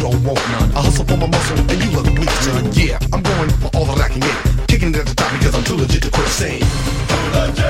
don't want none. I hustle for my muscle, and you look weak, son. Yeah, I'm going for all that I can get. Kicking it at the top because I'm too legit to quit saying.